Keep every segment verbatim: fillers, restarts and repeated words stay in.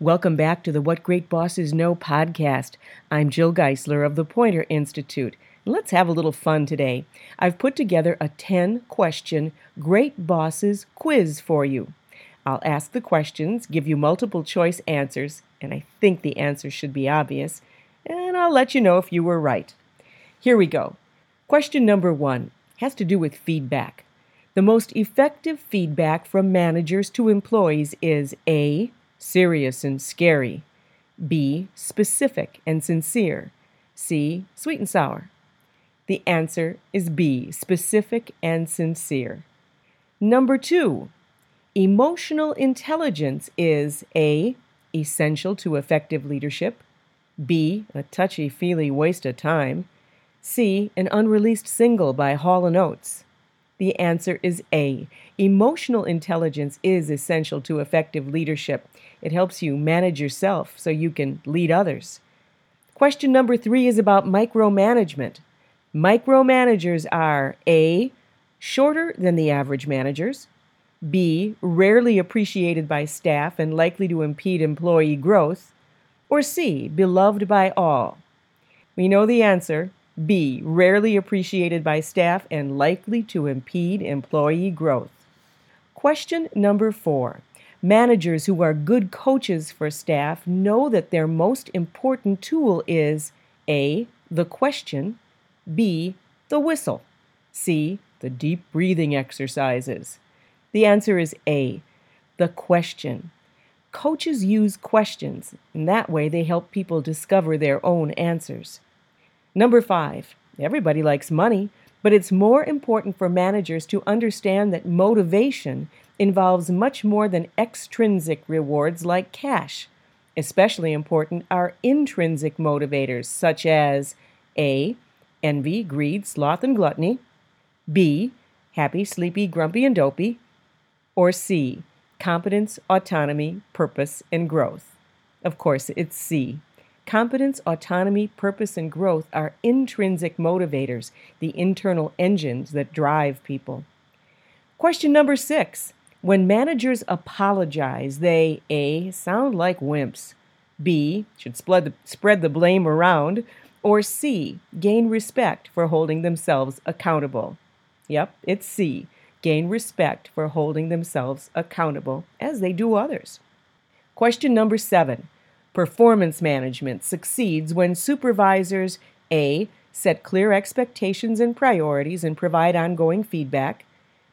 Welcome back to the What Great Bosses Know podcast. I'm Jill Geisler of the Pointer Institute. Let's have a little fun today. I've put together a ten-question Great Bosses quiz for you. I'll ask the questions, give you multiple choice answers, and I think the answers should be obvious, and I'll let you know if you were right. Here we go. Question number one has to do with feedback. The most effective feedback from managers to employees is A, serious and scary, B, specific and sincere, C, sweet and sour. The answer is B, specific and sincere. Number two, emotional intelligence is A, essential to effective leadership, B, a touchy-feely waste of time, C, an unreleased single by Hall and Oates. The answer is A. Emotional intelligence is essential to effective leadership. It helps you manage yourself so you can lead others. Question number three is about micromanagement. Micromanagers are A, shorter than the average managers, B, rarely appreciated by staff and likely to impede employee growth, or C, beloved by all. We know the answer. B, rarely appreciated by staff and likely to impede employee growth. Question number four. Managers who are good coaches for staff know that their most important tool is A, the question, B, the whistle, C, the deep breathing exercises. The answer is A, the question. Coaches use questions, and that way they help people discover their own answers. Number five, everybody likes money, but it's more important for managers to understand that motivation involves much more than extrinsic rewards like cash. Especially important are intrinsic motivators such as A, envy, greed, sloth, and gluttony, B, happy, sleepy, grumpy, and dopey, or C, competence, autonomy, purpose, and growth. Of course, it's C. Competence, autonomy, purpose, and growth are intrinsic motivators, the internal engines that drive people. Question number six. When managers apologize, they A, sound like wimps, B, should spread the, spread the blame around, or C, gain respect for holding themselves accountable. Yep, it's C, gain respect for holding themselves accountable, as they do others. Question number seven. Performance management succeeds when supervisors A, set clear expectations and priorities and provide ongoing feedback,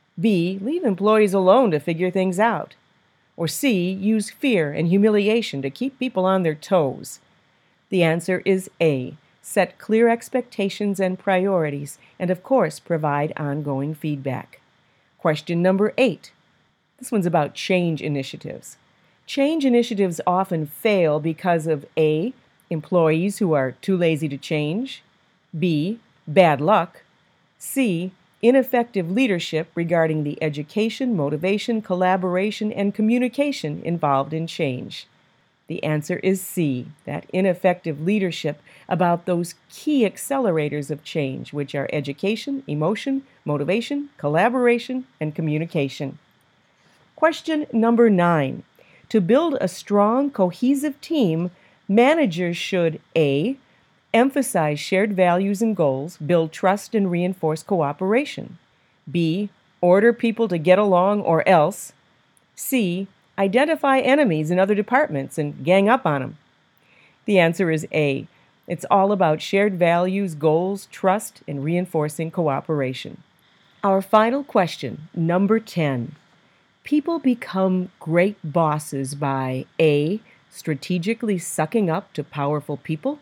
B, leave employees alone to figure things out, or C, use fear and humiliation to keep people on their toes. The answer is A, set clear expectations and priorities and, of course, provide ongoing feedback. Question number eight. This one's about change initiatives. Change initiatives often fail because of A, employees who are too lazy to change, B, bad luck, C, ineffective leadership regarding the education, motivation, collaboration, and communication involved in change. The answer is C, that ineffective leadership about those key accelerators of change, which are education, emotion, motivation, collaboration, and communication. Question number nine. To build a strong, cohesive team, managers should A, emphasize shared values and goals, build trust and reinforce cooperation, B, order people to get along or else, C, identify enemies in other departments and gang up on them. The answer is A. It's all about shared values, goals, trust, and reinforcing cooperation. Our final question, number ten. People become great bosses by A, strategically sucking up to powerful people,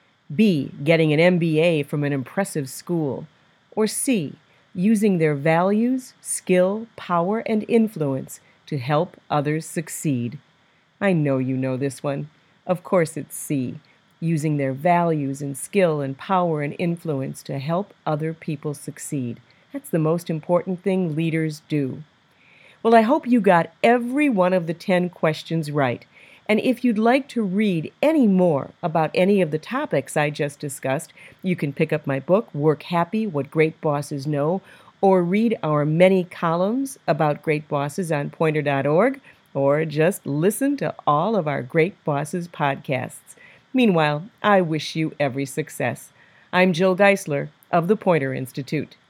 B, getting an M B A from an impressive school, or C, using their values, skill, power, and influence to help others succeed. I know you know this one. Of course it's C, using their values and skill and power and influence to help other people succeed. That's the most important thing leaders do. Well, I hope you got every one of the ten questions right. And if you'd like to read any more about any of the topics I just discussed, you can pick up my book, Work Happy, What Great Bosses Know, or read our many columns about great bosses on pointer dot org, or just listen to all of our Great Bosses podcasts. Meanwhile, I wish you every success. I'm Jill Geisler of the Pointer Institute.